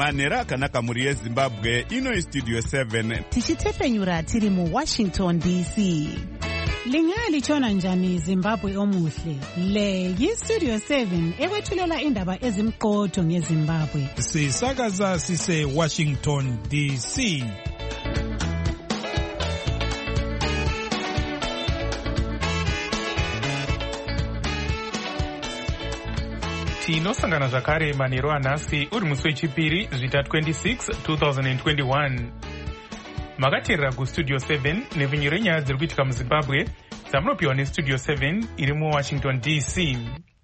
manhero akanaka mhuri yezimbabwe. Ino Studio 7 tichitefenyura tiri muWashington DC. Lingalichona njani Zimbabwe omuhle? Le yiStudio 7 ekwethulela indaba ezimqotho ngeZimbabwe. Sisakaza sise Washington DC. Tinosangana zvakare manhero anhasi uri musi wechipiri zvita 26 2021. Makateerera kuStudio 7 nepfenyuro yenyaya dziri kuitika muZimbabwe dzamunopiwa neStudio 7 iri muWashington DC.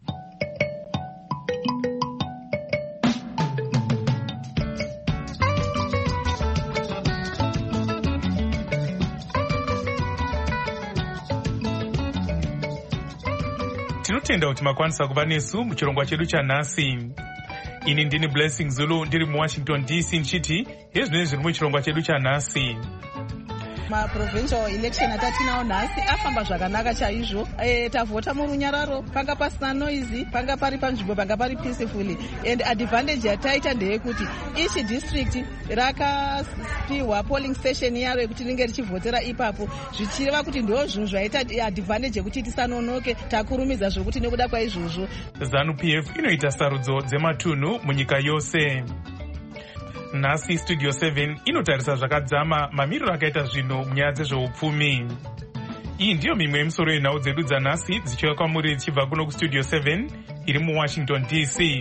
Tinotenda kuti makwanisa kuva nesu muchirongwa chedu chanhasi. Ini ndini Blessing Zulu ndiri muWashington DC ndichiti hezvinenge zviri muchirongwa chedu chanhasi. Provincial election atatinawo nhasi afamba zvakanaka chaizvo. Tavhota murunyararo, panga pasina noise, panga pari panzvimbo, panga pari peacefully. And advantage yataita ndeyekuti each district rakapiwa polling station yaro yekuti ringe richivhotera ipapo, zvichireva kuti ndo zvinhu zvaita advantage yekuti tisanonoke takurumidza zvokuti nekuda kwaizvozvo ZANU-PF inoita sarudzo dzematunhu munyika yose. Nhasi Studio 7 inotarisa zvakadzama mamiriro akaita zvinhu munyaya dzezveupfumi. Iyi ndiyo mimwe yemisoro yenhau dzedu dzanhasi dzichiuya kwamuri dzichibva kuno kuStudio 7 iri muWashington DC.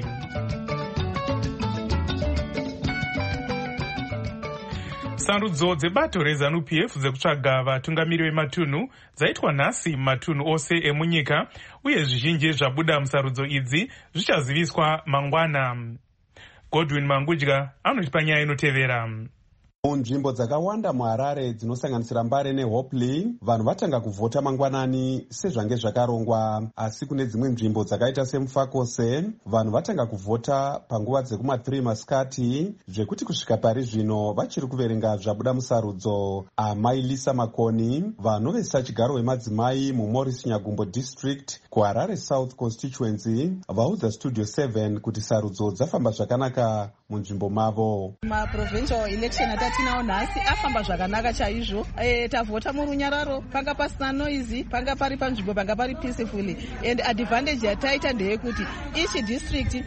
Sarudzo dzebato reZANU-PF dzekutsvaga vatungamiri vematunhu dzaitwa nhasi mumatunhu ose emunyika, uye zvizhinji zvabuda musarudzo idzi zvichaziviswa mangwana. Godwin Mangudya anotipa nyaya inotevera. Munzvimbo dzakawanda muHarare dzinosanganisira Mbare neHopley, vanhu vatanga kuvhota mangwanani sezvange zvakarongwa, asi kune dzimwe nzvimbo dzakaita seMufakose vanhu vatanga kuvhota panguva dzekuma3 masikati, zvekuti kusvika pari zvino vachiri kuverenga zvabuda musarudzo. Amai Lisa Makoni, vanovesa chigaro wemadzimai muMorris Nyagumbo District kuHarare South Constituency, vaudza Studio 7 kuti sarudzo dzafamba zvakanaka munzvimbo mavo. Provincial election atatinawo nhasi afamba zvakanaka chaizvo. Tavhota murunyararo, panga pasina noise, panga pari panzvimbo, panga pari peacefully. And advantage yataita ndeyekuti each district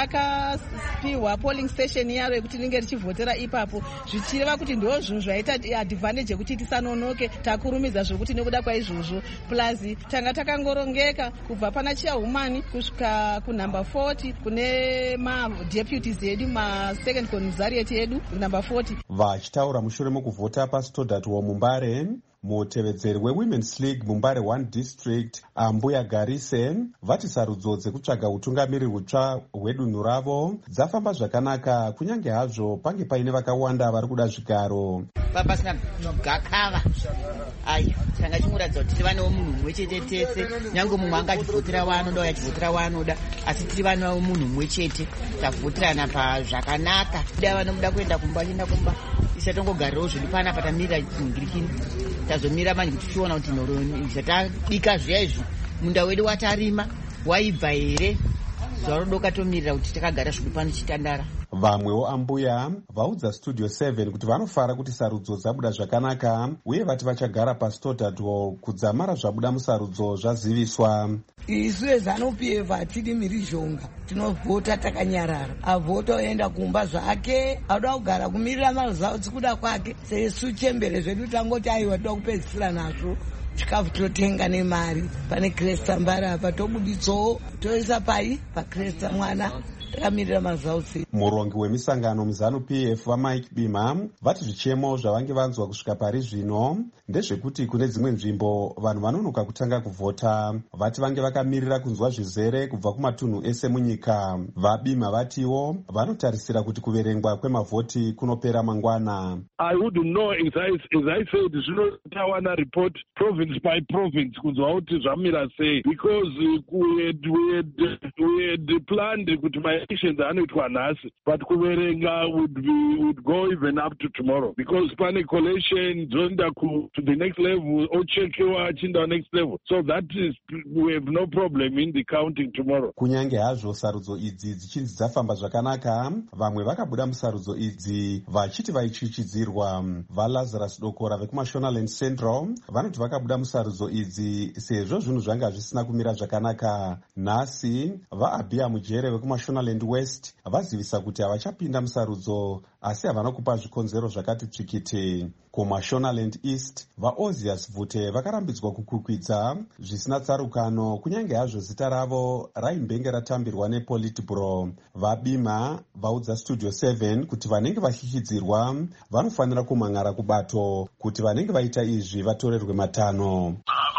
rakapiwa polling station yaro yekuti ringe richivhotera ipapo, zvichireva kuti ndo zvinhu zvaita advantage yekuti tisanonoke takurumidza zvokuti nekuda kwaizvozvo. Plus tanga takangorongeka kubva pana chairwoman kusvika kunumber 40 kune madeputies edu second commissariat yedu number 40. Vachitaura mushure mokuvhota paStodart muMbare, mutevedzeri weWomen's League muMbare 1 District, Ambuya Garise, vati sarudzo dzekutsvaga utungamiri hutsva hwedunhu ravo dzafamba zvakanaka, kunyange hazvo pange paine vakawanda vari kuda zvigaro. Papasina gakava ayo tanga chimuratidza kuti tiri vana vomunhu mumwe chete tese, nyange mumwe anga achivhotera waanoda uye achivhotera waanoda, asi tiri vana vomunhu mumwe chete, tavhoterana pazvakanaka. Da vanomuda kuenda kumba chienda kumba, isatongogarirawo zviri panapa tamirira nhingirikini, tazomira manje kuti tichiona kuti zvatabika zviya izvi munda wedu watarima waibva here, zvarodoka tomirira kuti takagara zviri pano chitandara. Vamwewo ambuya vaudza Studio 7 kuti vanofara kuti sarudzo dzabuda zvakanaka, uye vati vachagara paStodart kudzamara zvabuda musarudzo zvaziviswa. Isu ZANU-PF hatidi mhirizhonga, tinovhota takanyarara. Avhota oenda kumba zvake, auda kugara kumirira mazautsi kuda kwake. Sesu chembere zvedu tangoti aiwa toda kupedzisira nazvo chikafu totenga nemari. Pane Kresta Mbare apa tobuditsawo toisa pai paKresta mwana takamirira mazautsi. Murongi wemisangano muZANU-PF vaMike Bima vati zvichemo zvavange vanzwa kusvika pari zvino ndezvekuti kune dzimwe nzvimbo vanhu vanonoka kutanga kuvhota. Vati vange vakamirira kunzwa zvizere kubva kumatunhu ese munyika. VaBima vatiwo vanotarisira kuti kuverengwa kwemavhoti kunopera mangwana. I wouldn't know as I said zvinotawana report province by province kunzwa kuti zvamira sei, because we had planned kuti my elections anoitwa nhasi but kuverenga would go even up to tomorrow, because pane collation zonda to the next level or chekiwa achinda next level. So that is, we have no problem in the counting tomorrow. Kunyange hazvo sarudzo idzi dzichinzi dzafamba zvakanaka, vamwe vakabuda musarudzo idzi vachiti vaichichidzirwa. VaLazarus Dokora vekuMashonaland Central vanoti vakabuda musarudzo idzi sezvo zvinhu zvanga zvisina kumira zvakanaka. Nhasi vaAbia Mujere vekuMashonaland West vazivisa kuti havachapinda musarudzo asi havana kupa zvikonzero zvakati tsvikiti. KuMashonaland East vaOzias Vhute vakarambidzwa kukukwidza zvisina tsarukano kunyange hazvo zita ravo raimbenge ratambirwa nePolitburo. VaBima vaudza Studio 7 kuti vanenge vachichidzirwa vanofanira kumhan'ara kubato kuti vanenge vaita izvi vatorerwe matanho.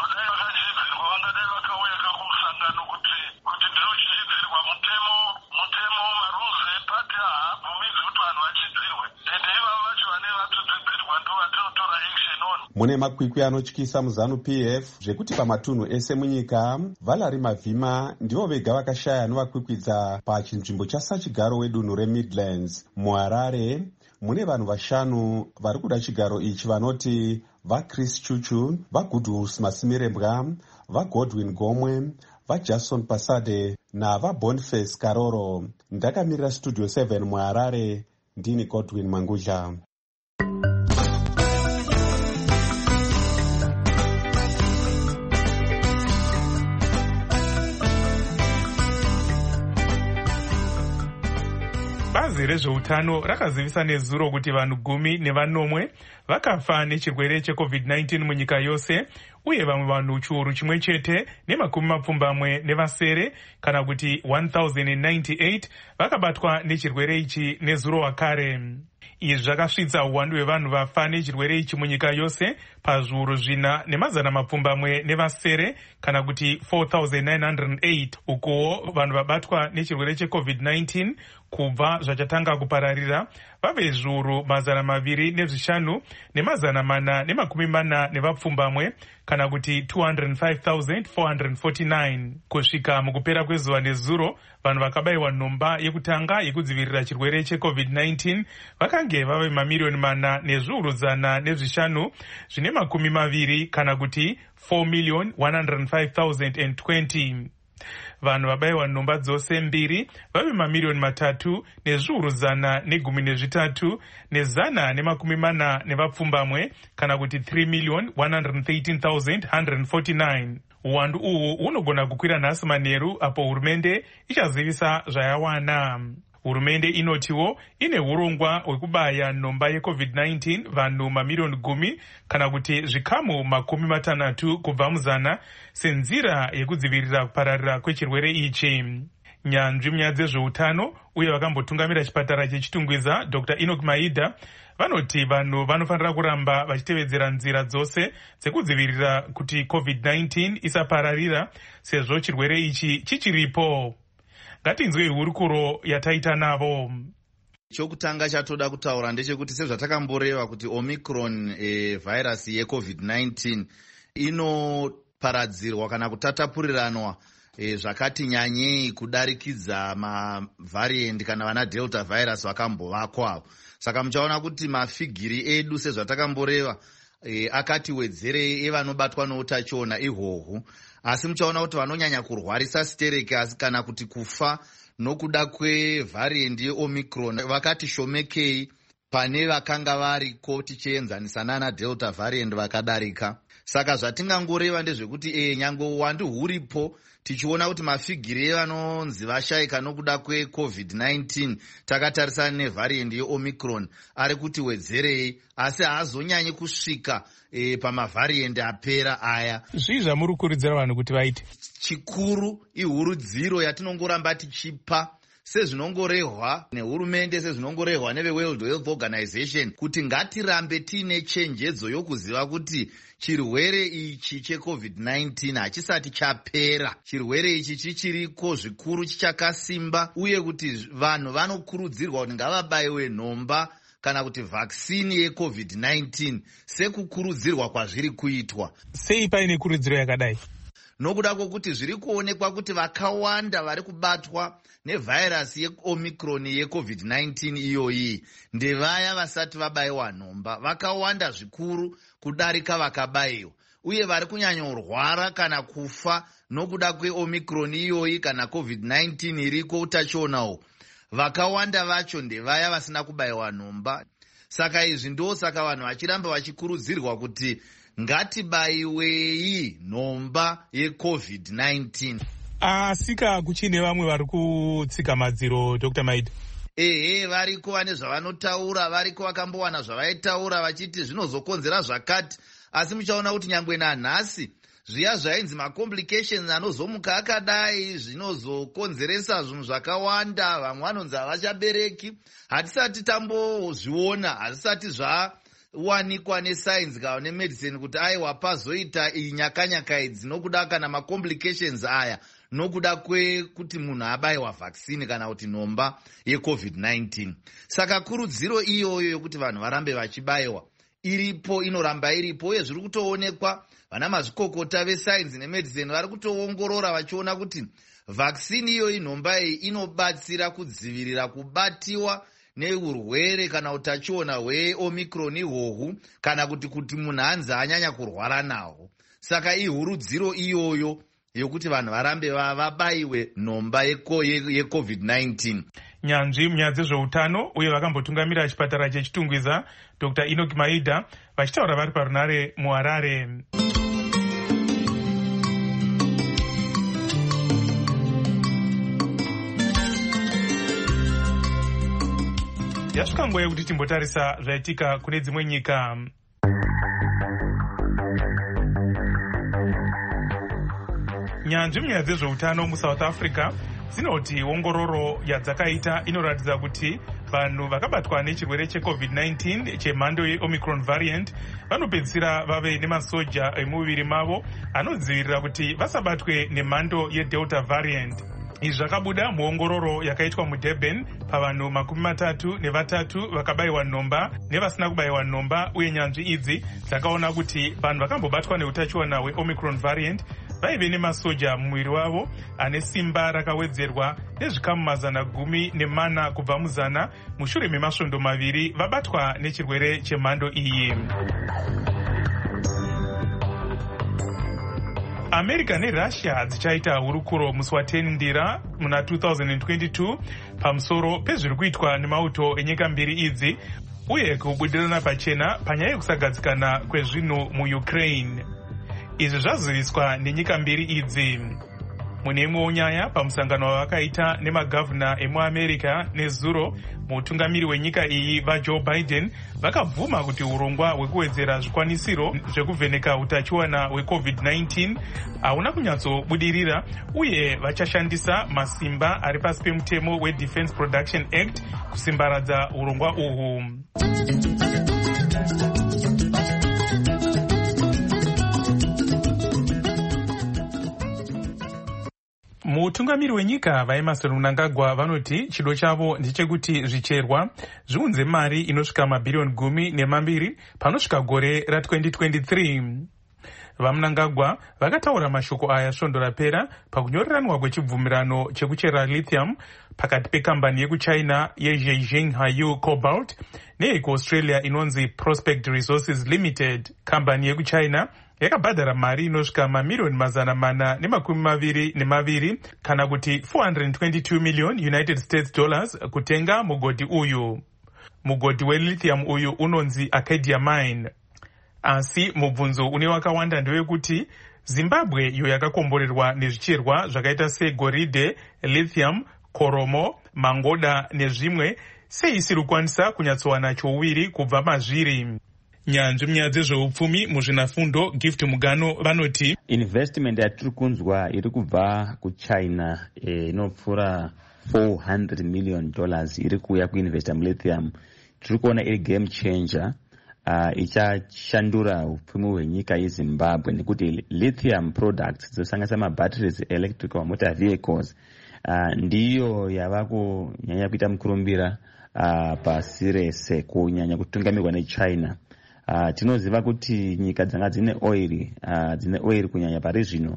Mune makwikwi anotyisa muZANU-PF zvekuti pamatunhu ese munyika Valerie Mavhima ndivo vega vakashaya novakwikwidza pachinzvimbo chasachigaro wedunhu reMidlands. MuHarare mune vanhu 5 vari kuda chigaro ichi vanoti vaChris Chuchu, vaGoodwill Masimilembwa, vaGodwin Gomwe, vaJason Pasade navaBoniface Karoro. Ndakamirira Studio 7 muHarare, ndini Godwin Mangudla. Bazi rezveutano rakazivisa nezuro kuti vanhu 10 vakafa nechirwere cheCovid-19 munyika yose, uye vamwe vanhu chiuru chimwe chete ne40 kana kuti 1098 vakabatwa nechirwere ichi nezuro wakare. Izvi zvakasvitsa uwandu hwevanhu vafa nechirwere ichi munyika yose pazviuru 4,240 kana kuti 4,908, ukuwo vanhu vabatwa nechirwere cheCovid-19 kubva zvachatanga kupararira vave zviuru 205,440 kana kuti 205,449. Kusvika mukupera kwezuva nezuro, vanhu vakabayiwa nhomba yekutanga yekudzivirira chirwere cheCovid-19 vakange vave mamiliyoni 4,520 kana kuti 4,105,020. Vanhu vabayiwa nhomba dzose mbiri vave mamiliyoni 3,313,140 kana kuti 3,113,149. Uwandu uhu unogona kukwira nhasi manheru apo hurumende ichazivisa zvayawana. Hurumende inotiwo ine urongwa hwekubaya nhomba yeCovid-19 vanhu mamiliyoni 10 kana kuti zvikamu 60 kubva muzana senzira yekudzivirira kupararira kwechirwere ichi. Nyanzvi munyaya dzezveutano uye vakambotungamira chipatara chechitungwiza Dr. Enoch Maida vanoti vanhu vanofanira kuramba vachitevedzera nzira dzose dzekudzivirira kuti COVID-19 isapararira sezvo chirwere ichi chichiripo. Ngatinzwe hurukuro yataita navo. Chokutanga chatoda kutaura ndechekuti sezvatakamboreva kuti Omicron vhairasi yeCovid-19 inoparadzirwa kana kutatapuriranwa zvakati nyanyei kudarikidza mavariant kana vana Delta virus vakambovakwa. Saka muchaona kuti mafigiri edu sezvatakamboreva akati wedzerei evanobatwa noutachiona ihwohwo, asi muchaona kuti vanonyanya kurwarisa stereki asi kana kuti kufa nokuda kwevariant yeOmicron vakati shomekei pane vakanga variko tichienzanisa nana Delta variant vakadarika. Saka zvatingangoreva ndezvekuti nyange uwandu huripo tichiona kuti mafigiri evanonzi vashayika nokuda kweCovid-19 takatarisana nevariant yeOmicron ari kuti wedzerei, asi haazonyanyi kusvika pamavariant apera aya. Zvii zvamuri kukurudzira vanhu kuti vaite? Chikuru ihurudziro yatinongoramba tichipa sezvinongorehwa nehurumende, sezvinongorehwa neveWorld Health Organization, kuti ngatirambe tiine chenjedzo yokuziva kuti chirwere ichi cheCovid-19 hachisati chapera. Chirwere ichi chichiriko zvikuru, chichakasimba, uye kuti vanhu vanokurudzirwa kuti ngavabayiwe nhomba kana kuti vaccine yeCovid-19 sekukurudzirwa kwazviri kuitwa. Sei paine kurudziro yakadai? nokuda kwokuti zviri kuonekwa kuti vakawanda vari kubatwa nevhairasi yeomicron yecovid-19 iyoyi ndevaya vasati vabayiwa nhomba. Vakawanda zvikuru kudarika vakabayiwa, uye vari kunyanyorwara kana kufa nokuda kweomicron iyoyi kana covid-19 iriko utachionawo. Vakawanda vacho ndevaya vasina kubayiwa nhomba. Saka izvi ndosaka vanhu vachiramba vachikurudzirwa kuti ngatibayiwei nhomba yecovid-19. Asika kuchine vamwe vari kutsika madziro, Dr. Maida? Ehe, variko vane zvavanotaura, variko vakambowana zvavaitaura vachiti zvinozokonzera zvakati, asi muchaona kuti nyangwe nanhasi zviya zvainzi macomplications anozomuka akadai zvinozokonzeresa zvinhu zvakawanda. Vamwe vanonzi havachabereki, hatisati tambozviona, hazvisati zvawanikwa nesainzi kana nemedicine kuti aiwa pazoita nyakanyaka idzi nokuda kana macomplications aya nokuda kwekuti munhu abayiwa vaccine kana kuti nhomba yecovid-19. Saka kurudziro iyoyo yokuti vanhu varambe vachibayiwa iripo, inoramba iripo, uye zviri kutoonekwa. Vana mazvikokota vesainzi nemedicine vari kutoongorora vachiona kuti vaccine iyoyi nhomba iyi inobatsira kudzivirira kubatiwa neurwere kana utachiona hweomicron ihwohwu, kana kuti munhu hanzi anyanya kurwara nahwo. Saka ihurudziro iyoyo yokuti vanhu varambe vabayiwe nhomba yecovid-19. Nyanzvi munyaya dzezveutano uye vakambotungamira chipatara chechitungwiza Dr. Enoch Maida vachitaura vari parunare muHarare. Yasvika nguva yekuti timbotarisa zvaitika kune dzimwe nyika. Nyanzvi munyaya dzezveutano muSouth Africa dzinoti ongororo yadzakaita inoratidza kuti vanhu vakabatwa nechirwere checovid-19 chemhando yeomicron variant vanopedzisira vave nemasoja emuviri mavo anodzivirira kuti vasabatwe nemhando yedelta variant. Izvi zvakabuda muongororo yakaitwa muDurban pavanhu 33 vakabayiwa nhomba nevasina kubayiwa nhomba, uye nyanzvi idzi dzakaona kuti vanhu vakambobatwa neutachiona hweomicron variant vaive nemasoja mumwiri wavo ane simba rakawedzerwa nezvikamu 14 kubva muzana mushure memasvondo 2 vabatwa nechirwere chemhando iyi. America neRussia dzichaita hurukuro musi wa10 Ndira muna 2022 pamusoro pezviri kuitwa nemauto enyika mbiri idzi uye kubudirana pachena panyaya yekusagadzikana kwezvinhu muUkraine. Izvi zvaziviswa nenyika mbiri idzi. Mune imwewo nyaya, pamusangano wavakaita nemagavhuna emuAmerica nezuro, mutungamiri wenyika iyi vaJoe Biden vakabvuma kuti urongwa hwekuwedzera zvikwanisiro zvekuvheneka utachiona hwecovid-19 hauna kunyatsobudirira, uye vachashandisa masimba ari pasi pemutemo weDefense Production Act kusimbaradza urongwa uhwu. Mutungamiri wenyika vaEmmerson Mnangagwa vanoti chido chavo ndechekuti zvicherwa zviunze mari inosvika mabhirioni 12 panosvika gore ra2023. VaMnangagwa vakataura mashoko aya svondo rapera pakunyoreranwa kwechibvumirano chekuchera lithium pakati pekambani yekuchina yeZhejiang Huayou Cobalt neyekuAustralia inonzi Prospect Resources Limited. Kambani yekuchina yakabhadhara mari inosvika mamirioni 422 kana kuti $422 million United States dollars kutenga mugodhi uyu. Mugodhi welithium uyu unonzi Acadia Mine. Asi mubvunzo une wakawanda ndewekuti Zimbabwe iyo yakakomborerwa nezvicherwa zvakaita segoridhe, lithium, koromo, mangoda nezvimwe sei isiri kukwanisa kunyatsowana chouviri kubva mazviri. Nyanzvi munyaya dzezveupfumi muzvinafundo Gift Mugano vanoti investment yatiri kunzwa iri kubva kuChina inopfuura $400 million iri kuuya kuinvesta mulithium. Tiri kuona iri game changer ichashandura upfumi hwenyika yeZimbabwe nekuti lithium products dzosanganisa mabatteries electrical motor vehicles ndiyo yava kunyanya kuita mukurumbira pasi rese kunyanya kutungamirwa neChina. Tinoziva kuti nyika dzanga dzine oil kunyanya pari zvino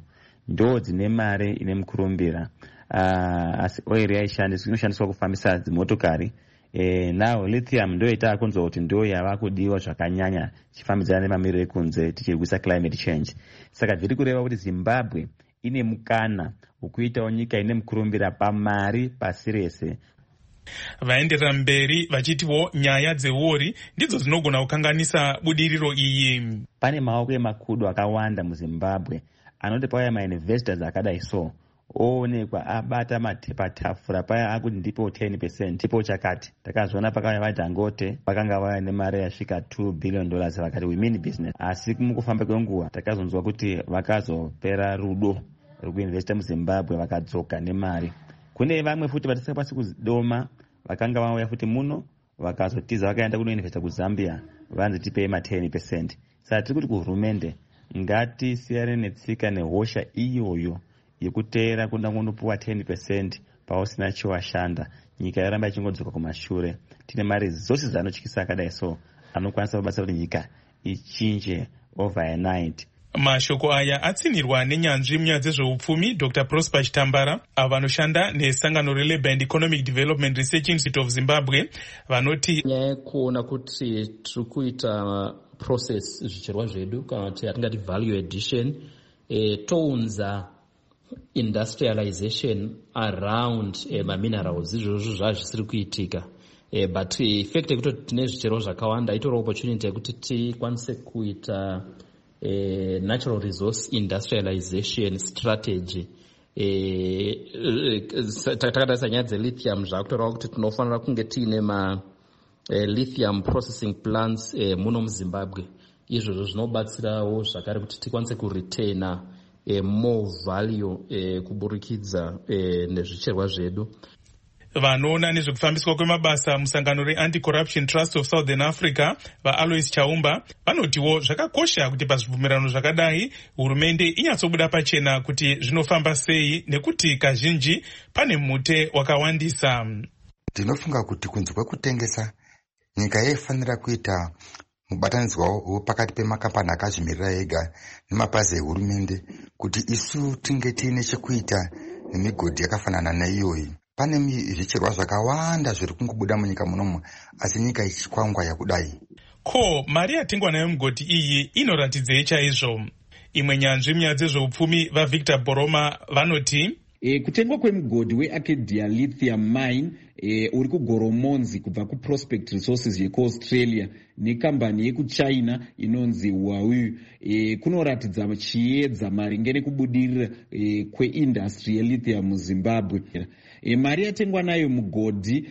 ndo dzine mare ine mukurumbira. Asi oil inoshandiswa kufambisa dzimotokari. Now lithium ndo itakunzwa kuti ndo yava kudiwa zvakanyanya chifambidzana nemamiriro ekunze tichirwisa climate change. Saka zviri kureva kuti Zimbabwe ine mukana wekuitawo nyika ine mukurumbira pamari pasi rese. Vaenderera mberi vachitiwo nyaya dzeori ndidzo dzinogona kukanganisa budiriro iyi. Pane maoko emakudo akawanda muZimbabwe anoti pauya mainvestors akadai so oonekwa abata patafura paya akuti ndipo 10% ndipo chakati. Takazviona pakauya vaDangote vakanga vaya nemari yasvika $2 billion vakati we mean business. Asi mukufamba kwenguva takazonzwa kuti vakazopera rudo rwekuinvesta muZimbabwe vakadzoka nemari. Kune vamwe futi vatisika pasi kudoma vakanga vauya futi muno vakazotiza vakaenda kunoinvesta kuZambia vanzi tipei 10%. Saka tiri kuti kuhurumende ngatisiyane netsika nehosha iyoyo yekuteera kuda kundopuwa 10% pausina chiwashanda. Nyika yoramba ichingodzoka kumashure. Tine mari dzose dzanotyisa akadai so anokwanisa kubasa kuti nyika ichinje overnight. Mashoko aya atsinirwa nenyanzvi munyaya dzezveupfumi Dr. Prosper Chitambara vanoshanda nesangano reLabour and Economic Development Research Institute of Zimbabwe vanoti nyaya yekuona kuti tiri kuita process zvicherwa zvedu kana kuti atingati value addition tounza industrialization around maminerals izvozvo zvazvisiri kuitika. But effect yekuti tine zvicherwa zvakawanda itori opportunity yekuti tikwanise kuita natural resource industrialization strategy. Takatarisa nyaya dzelithium zvakutoreva kuti tinofanira kunge tiine lithium processing plants muno muZimbabwe. Izvozvo zvinobatsirawo zvakare kuti tikwanise kuretaina more value kuburikidza nezvicherwa zvedu. Vanoona nezvekufambiswa kwemabasa musangano reAnti-Corruption Trust of Southern Africa vaAlois Chaumba vanotiwo zvakakosha kuti pazvibvumirano zvakadai hurumende inyatsobuda pachena kuti zvinofamba sei nekuti kazhinji pane mhute wakawandisa. Ndinofunga kuti kunze kwekutengesa nyika yaifanira kuita mubatanidzwa pakati pemakambani akazvimirira ega nemapazi ehurumende kuti isu tinge tiine chekuita nemigodhi yakafanana naiyoyi. Pane zvicherwa zvakawanda zviri kungobuda munyika munomu asi nyika ichikwangwa yakudai. Ko mari yatengwa nayo mugodhi iyi inoratidzei chaizvo? Imwe nyanzvi munyaya dzezveupfumi vaVictor Boroma vanoti kutengwa kwemugodhi weAcadia Lithium Mine uri kuGoromonzi kubva kuProspect Resources yekuAustralia nekambani yekuChina inonzi Huawei kunoratidza chiedza maringe nekubudirira kweindustry yelithium muZimbabwe. Mari yatengwa nayo mugodhi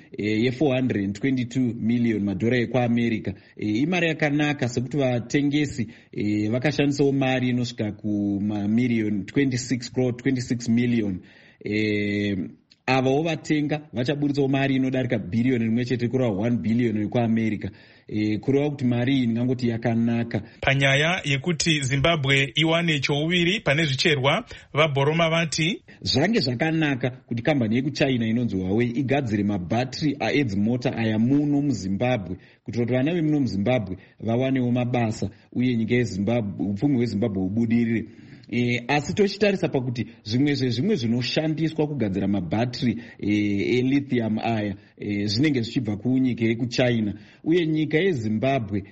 ye$422 million ekuAmerica imari yakanaka sekuti vatengesi vakashandisawo mari inosvika kumamiliyoni 26 million. Avawo vatenga vachaburitsawo mari inodarika bhiriyoni rimwe chete kureva $1 billion ekuAmerica. Kureva kuti mari iyi ndingangoti yakanaka. Panyaya yekuti Zimbabwe iwane chouviri pane zvicherwa vaBoroma vati zvange zvakanaka kuti kambani yekuChina inonzi Huawei igadzire mabhatiri edzimota aya muno muZimbabwe kuitira kuti vana vemuno muZimbabwe vawanewo mabasa uye nyika yeZimbabwe upfumi hweZimbabwe hubudirire. Asi tochitarisa pakuti zvimwe zvinoshandiswa kugadzira mabhatiri elithium aya zvinenge zvichibva kunyika yekuChina uye nyika yeZimbabwe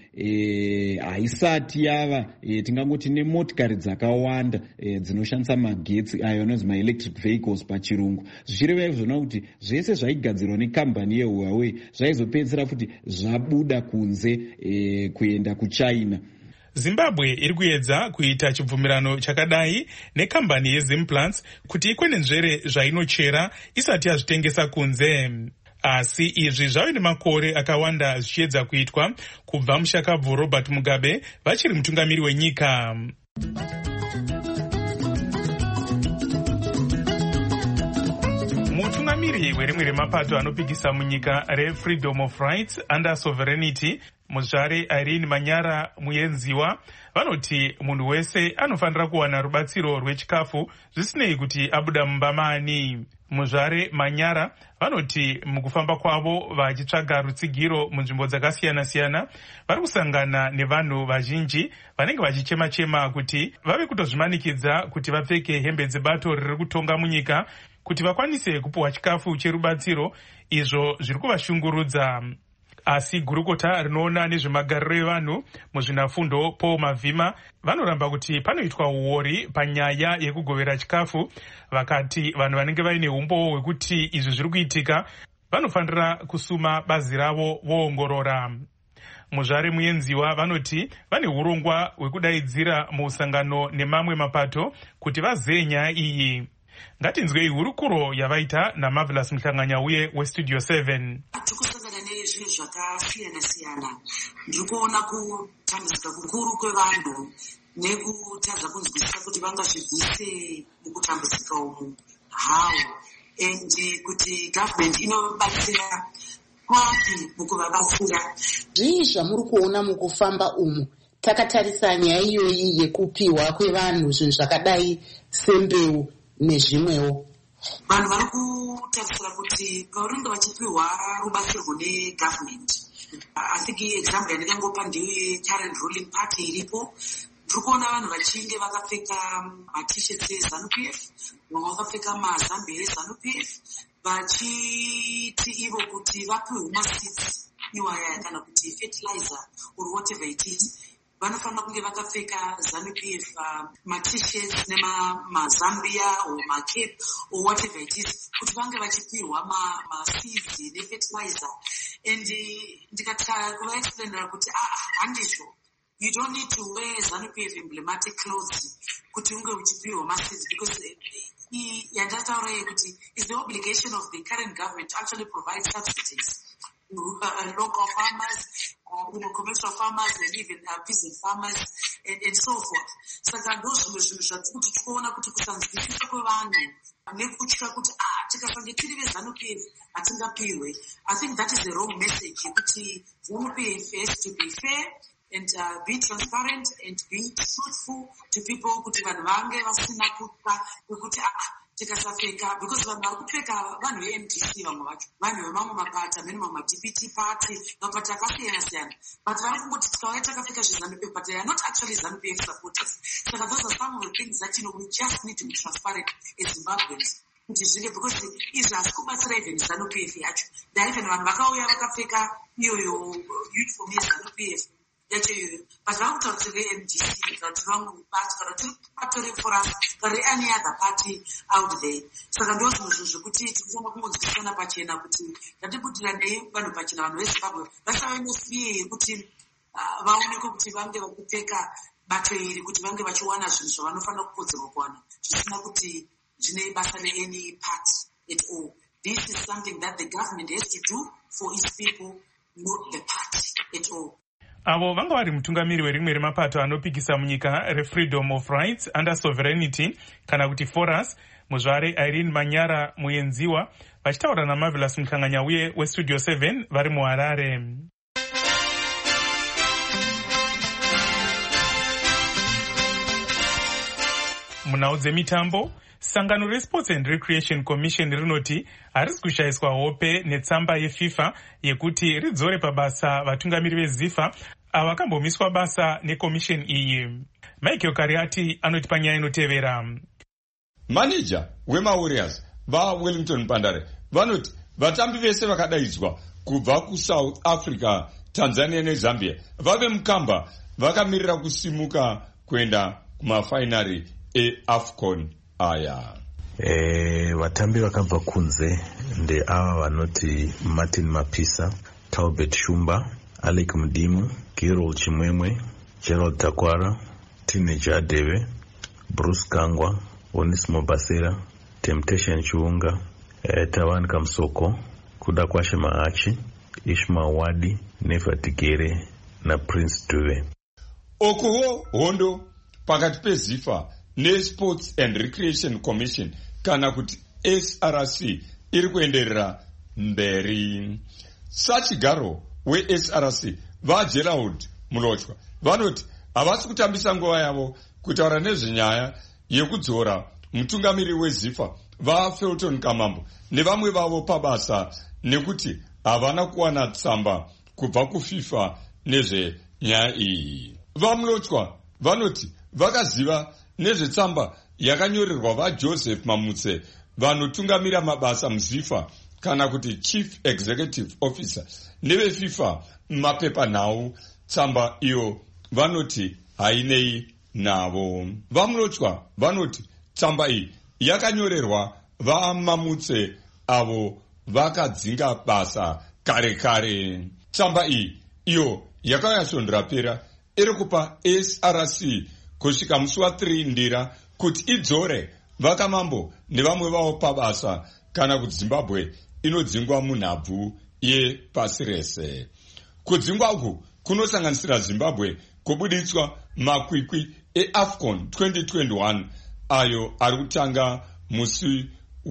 haisati yava tingangoti nemotikari dzakawanda dzinoshandisa magetsi ayo anonzi maelectric vehicles pachirungu. Zvichireva izvona kuti zvese zvaigadzirwa nekambani yeHuawei zvaizopedzisira kuti zvabuda kunze kuenda kuChina. Zimbabwe iri kuedza kuita chibvumirano chakadai nekambani yeZimplants kuti ikwenenzvere zvainochera isati yazvitengesa kunze. Asi izvi zvave nemakore akawanda zvichiedza kuitwa kubva mushakabvu Robert Mugabe vachiri mutungamiri wenyika. Mutungamiri werimwe remapato anopikisa munyika reFreedom of Rights Under Sovereignty muzvare Irene Manyara Muyenziwa vanoti munhu wese anofanira kuwana rubatsiro rwechikafu zvisinei kuti abuda mumba mani. muzvare Manyara vanoti mukufamba kwavo vachitsvaga rutsigiro munzvimbo dzakasiyana-siyana vari kusangana nevanhu vazhinji vanenge vachichema-chema kuti vave kutozvimanikidza kuti vapfeke hembe dzebato riri kutonga munyika kuti vakwanise kupiwa chikafu cherubatsiro, izvo zviri kuvashungurudza. Asi gurukota rinoona nezvemagariro evanhu muzvinafundo Paul Mavhima vanoramba kuti panoitwa uori panyaya yekugovera chikafu. Vakati vanhu vanenge vaine umbowo hwekuti izvi zviri kuitika vanofanira kusuma bazi ravo voongorora. Muzvare Muyenziwa vanoti vane urongwa hwekudaidzira muusangano nemamwe mapato kuti vazeye nyaya iyi. Ngatinzwei hurukuro yavaita naMarvelous Mhlanganyauye weStudio 7. Zvinhu zvakasiyana-siyana ndiri kuona kutambudzika kukuru kwevanhu nekutadza kunzwisisa kuti vangazvibvise mukutambudzika umu how and kuti government inobatsira kwapi mukuvabatsira. Zvii zvamuri kuona mukufamba umu takatarisa nyaya iyoyi yekupiwa kwevanhu zvinhu zvakadai sembeu nezvimwewo? Vanhu vari kutarisira kuti pavanenge vachipiwa rubatsiro negovernment, I think example yandikangopa ndeyecurrent ruling party iripo. Tiri kuona vanhu vachinge vakapfeka matisheti eZANU-PF, vamwe vakapfeka mazambia eZANU-PF, vachiti ivo kuti vapiwe maseeds iwaya kana kuti fertilizer or whatever it is. Vanofanira kunge vakapfeka ZANU-PF matisheti nemazambia or macape or whatever it is kuti vange vachipirwa maseeds nefertilizer. And ndikataka kuvaexplainera kuti handizvo, you don't need to wear ZANU-PF emblematic clothes kuti unge uchipirwa maseeds, because yandataura kuti is the obligation of the current government to actually provide subsidies. Local farmers, commercial farmers, and even peasant farmers, and so forth. Saka ndozvimwe zvinhu kuti tikuona kuti kusanzwisisa kwevanhu nekutya kuti tikafange tiri veZANU-PF hatingapirwe. I think that is the wrong message kuti ZANU-PF has to be fair and be transparent and be truthful to people kuti vanhu vange vasina kutya kwekuti tikasapfeka, because vanhu vari kupfeka vanhu veMDC, vamwe vacho vanhu vemamwe mapati, amene mamwe DPT party, mapati akasiyana-siyana, but vari kungoti tikauya takapfeka zveZANU-PF, but they are not actually ZANU-PF supporters. Saka those are some of the things that we just need to be transparent as Zimbabweans kuti zvinge, because izvi hasi kubatsira even ZANU-PF yacho. Even vanhu vakauya vakapfeka iyoyo uniform yeZANU-PF yacho iyoyo, but vari kutaura kuti veMDC kana kuti vamwe bati kana kuti patori for us kana any other party out there. Saka ndo zvimwe zvinhu zvekuti tinofanira kungonzwisisana pachena kuti ngatibutiranei vanhu pachena, vanhu veZimbabwe vasave nesiye yekuti vaonekwe kuti vange vachipfeka bato iri kuti vange vachiwana zvinhu zvavanofanira kukodzerwa kuwana zvisina kuti zvine basa neany part at all. This is something that the government has to do for its people, not the party at all. Avo vanga vari mutungamiri werimwe remapato anopikisa munyika reFreedom of Rights Under Sovereignty kana kuti FORAS, muzvare Irene Manyara Muyenziwa vachitaura naMarvelous Mhlanganyauye weStudio 7 vari muHarare. Munhau dzemitambo, sangano reSports and Recreation Commission rinoti harisi kushayiswa hope netsamba yeFIFA yekuti ridzore pabasa vatungamiri veZIFA ava vakambomiswa basa nekomisheni iyi. Michael Kariati anoti panyaya inotevera. Manager wemaWarriors vaWellington Pandare vanoti vatambi vese vakadaidzwa kubva kuSouth Africa, Tanzania neZambia vave mukamba vakamirira kusimuka kuenda kumafainari eAFCON aya. Vatambi vakabva kunze ndeava vanoti Martin Mapisa, Talbot Shumba, Alec Mudimu, Gerald Chimwemwe, Gerald Takwara, Tine Jadeve, Bruce Kangwa, Onismo Basera, Temptation Chiunga, Tawan Kamsoko, Kudakwashe Maachi, Ishma Wadi, Nefa Tigere na Prince Dube. Okuwo hondo pakati peZIFA neSports and Recreation Commission kana kuti SRC iri kuenderera mberi. Sachigaro weSRC vaGerald Mulotwa vanoti havasi kutambisa nguva yavo kutaura nezvenyaya yekudzora mutungamiri weZIFA vaFelton Kamambo nevamwe vavo pabasa nekuti havana kuwana tsamba kubva kuFIFA nezvenyaya iyi. VaMlotshwa vanoti vakaziva nezvetsamba yakanyorerwa vaJoseph Mamutse vanotungamira mabasa muZIFA kana kuti Chief Executive Officer neveFIFA mumapepanhau. Tsamba iyo vanoti hainei navo. VaMlotshwa vanoti tsamba iyi yakanyorerwa vaMamutse avo vakadzinga basa kare kare. Tsamba iyi iyo yakayasvonderapera iri kupa SRC kusvika musi wa3 Ndira kuti idzore vakamambo nevamwe vavo pabasa kana kuti Zimbabwe inodzingwa munhabvu yepasi rese. Kudzingwa uku kunosanganisira Zimbabwe kubuditswa makwikwi eAFCON 2021 ayo ari kutanga musi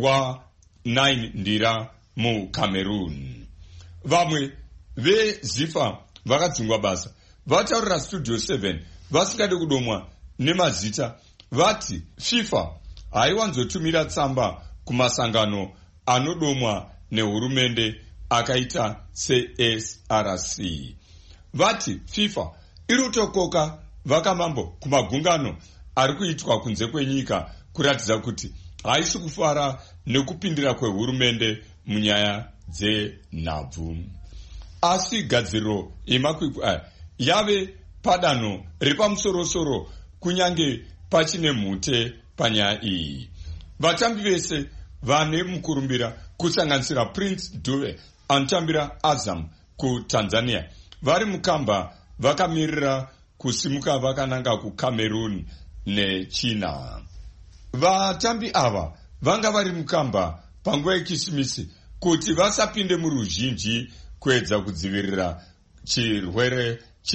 wa9 Ndira muCameroon. Vamwe veZIFA vakadzingwa basa vataurira Studio 7 vasingade kudomwa nemazita. Vati FIFA haiwanzotumira tsamba kumasangano anodomwa nehurumende akaita seSRC. Vati FIFA iri kutokoka vakamambo kumagungano ari kuitwa kunze kwenyika kuratidza kuti haisi kufara nekupindira kwehurumende munyaya dzenhabvu. Asi gadziriro yemakwikwi aya yave padanho ripamusorosoro kunyange pachine mhute panyaya iyi. Vatambi vese vane mukurumbira kusanganisira Prince Dube anotambira Azam kuTanzania vari mukamba vakamirira kusimuka vakananga kuCameroon neChina. Vatambi ava vanga vari mukamba panguva yeKisimisi kuti vasapinde muruzhinji kuedza kudzivirira chirwere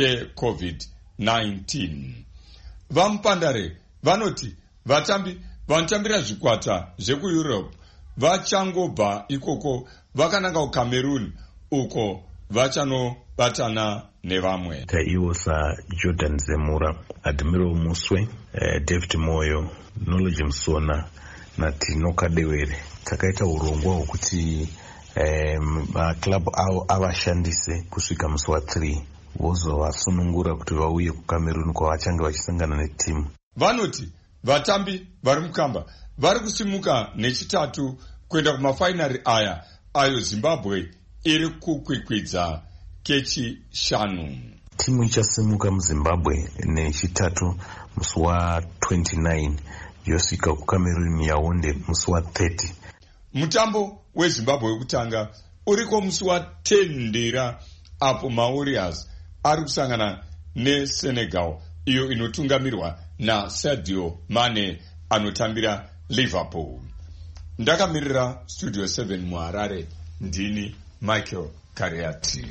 cheCovid-19. VaMupandare vanoti vatambi vanotambira zvikwata zvekuEurope vachangobva ikoko vakananga kuCameroon uko vachanobatana nevamwe. Taiwo saJordan Zemura, Admiral Muswe, David Moyo, Knowledge Msona naTino Kadewere takaita urongwa hwokuti maklabhu avo avashandise kusvika musi wa3 vozovasunungura kuti vauye kuCameroon kwavachange vachisangana netimu. Vanoti vatambi vari mukamba vari kusimuka nechitatu kuenda kumafainari aya ayo Zimbabwe iri kukwikwidza kechishanu. Timu ichasimuka muZimbabwe nechitatu musi wa29 yosvika kuCameroon Yaounde musi wa30. Mutambo weZimbabwe wekutanga uriko musi wa10 Ndira apo maWarriors ari kusangana neSenegal iyo inotungamirwa naSadio Mane anotambira Liverpool. Ndakamirira Studio 7 muHarare, ndini Michael Kariati.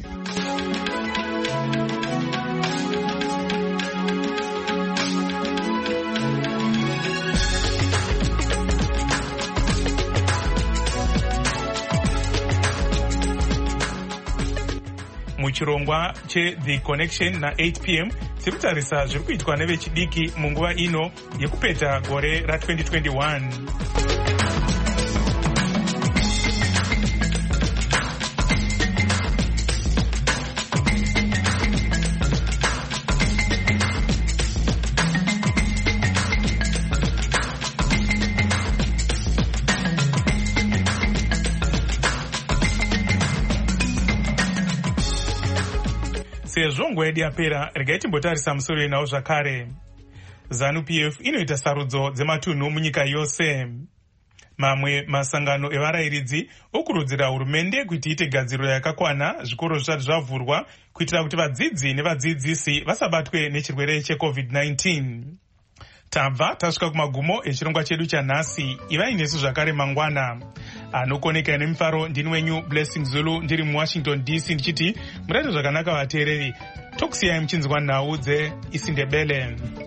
Muchirongwa cheThe Connection na8 p.m. tiritarisa zviri kuitwa nevechidiki munguva ino yekupeta gore ra2021. Sezvo nguva yedu yapera, regai timbotarisa musoro inawo zvakare. ZANU-PF inoita sarudzo dzematunhu munyika yose. Mamwe masangano evarayiridzi okurudzira hurumende kuti iite gadziriro yakakwana zvikoro zvisati zvavhurwa kuitira kuti vadzidzi nevadzidzisi vasabatwe nechirwere cheCovid-19. Tabva tasvika kumagumo echirongwa chedu chanhasi. Ivai nesu zvakare mangwana. Anokoneka nemifaro ndini wenyu Blessing Zulu ndiri muWashington DC ndichiti murate zvakanaka vateereri. Tokusiyai muchinzwa nhau dzeIsindebele.